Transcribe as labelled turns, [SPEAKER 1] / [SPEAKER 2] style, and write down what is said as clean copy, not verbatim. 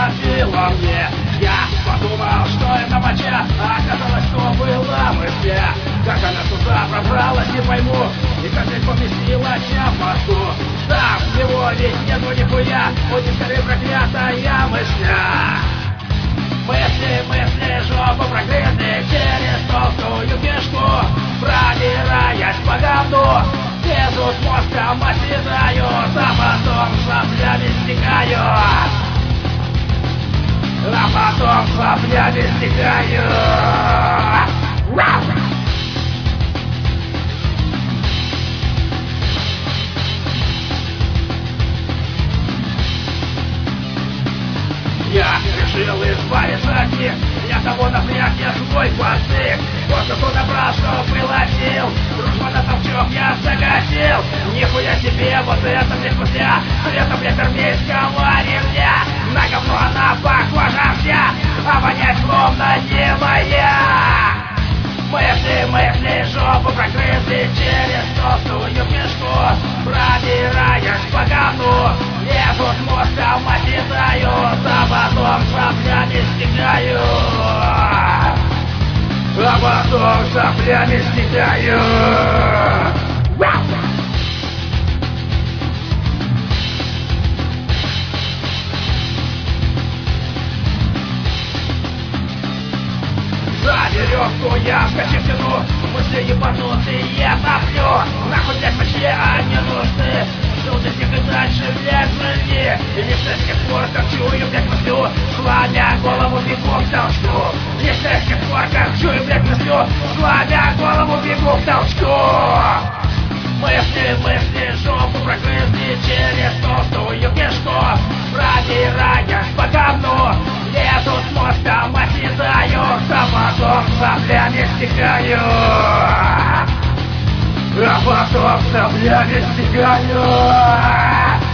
[SPEAKER 1] хватило мне. Я подумал, что это моча, а оказалось, что было в мысли. Как она туда пробралась, не пойму, и как легко поместилась в мозгу. Там его ведь нету нихуя, очень скорее проклятая мысля. Мысли, жопу прогрызли через толстую кишку, продираясь по говну. Лезут мозгом, оседают, а потом соплями стекают. А потом соплями стекают. Я решил избавиться от них. Я того напряг, я свой постиг. Вот кто набрал, что было сил. Дружба на толчок я загасил. Нихуя себе, вот это мне спустя. Цветом я армейского ремня. На говно она похожа вся, а вонять словно не моя. Мысли, жопу прогрызли через толстую кишку, продираясь по говну. Лезут мозгом, оседают, а потом соплями стекают. А потом соплями стекают. За веревку я вскочив тяну, мысли ебанутые топлю. Нахуй, блядь, вообще они нужны. Жил для всех и дальше, блядь, живи. И лишь до сих пор, как чую, блядь, мыслю, сломя голову, бегу к толчку. Лишь до сих пор, как чую, блядь, мыслю, сломя голову, бегу к толчку. Мысли, жопу прогрызли через толстую кишку, продираясь по говну. Лезут мозгом, оседают, а потом соплями стекают. А потом соплями стекают.